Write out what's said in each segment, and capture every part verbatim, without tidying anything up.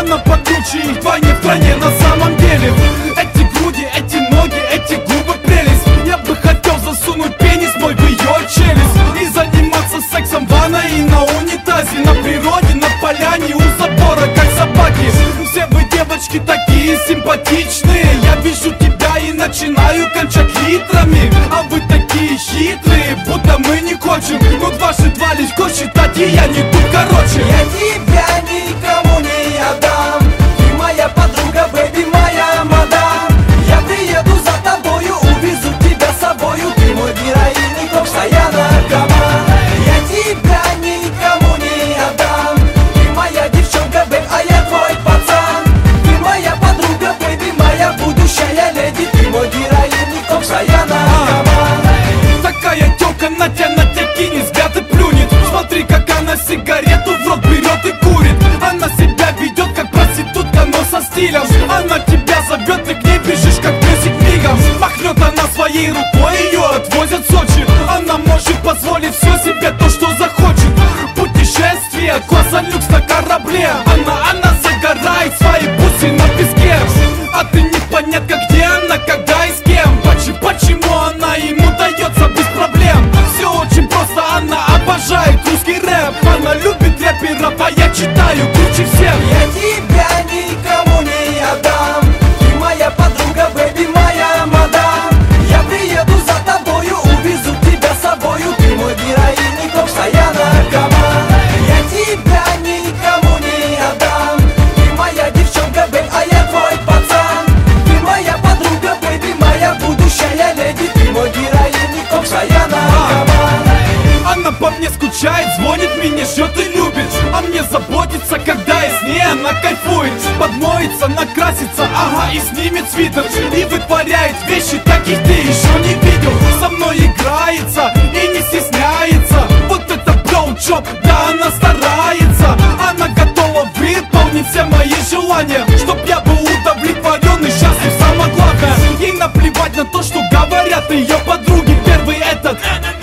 Она покруче их вдвойне в стране на самом деле. Эти груди, эти ноги, эти губы прелесть. Я бы хотел засунуть пенис мой в ее челюсть и заниматься сексом в ванной и на унитазе, на природе, на поляне, у забора, как собаки. Все вы, девочки, такие симпатичные. Я вижу тебя и начинаю кончать литрами. А вы такие хитрые, будто мы не хочем. Но дважды два легко считать, и я не тут, короче. Я тебя никому не отдам. Ты моя подруга, бэби, моя мадам. Я приеду за тобою, увезу тебя с собою. Ты мой героин и постоянно команд. Я тебя никому не отдам. Ты моя девчонка, бэб, а я твой пацан. Ты моя подруга, бэби, моя будущая леди. Ты мой героин и постоянно команд. Такая тёлка на тебя, на тебя кинет, взгляд и плюнет. Смотри, как она сигарету в рот берет и курит. Она себя ведет как проститутка, но со стилем. Она тебя зовет, ты к ней бежишь, как песик мигом. Махнет она своей рукой, ее отвозят в Сочи. Она может позволить все себе, то, что захочет. Путешествие, класса люкс на корабле. Она, она загорает свои бусы на песке. А ты непонятно, где она, когда и с кем. Почему, почему она ему дается без проблем? Все очень просто, она обожает русский рэп. Она любит рэперов, а я читаю круче всех. Я тебя никому не отдам. Ты моя подруга, бэби, моя мадам. Я приеду за тобою, увезу тебя с собою. Ты мой героин и постоянно команд. Я тебя никому не отдам. Ты моя девчонка, бэб, а я твой пацан. Ты моя подруга, бэби, моя будущая леди. Ты мой героин и постоянно команд. Она по мне скучает, звонит, меня ждет и любит. А мне заботится, когда я с ней, она кайфует. Подмоется, накрасится, ага, и снимет свитер. И вытворяет вещи, таких ты еще не видел. Со мной играется и не стесняется. Вот это блоуджоп, да, она старается. Она готова выполнить все мои желания, чтоб я был удовлетворен и счастлив, самое главное. Ей наплевать на то, что говорят ее подруги. Первый этот: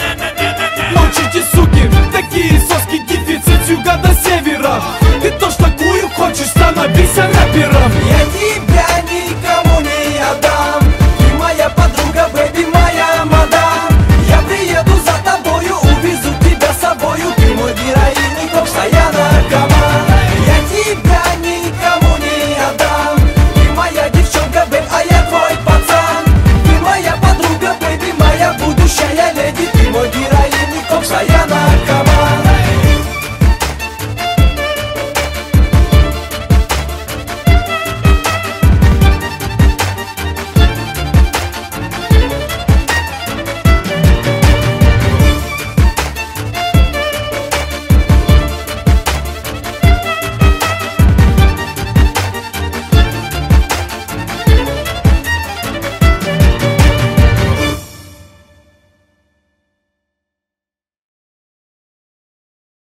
молчите, суки, такие соски, дефицит с юга до севера. Ты тоже такую хочешь, становись рэпером. Я тебя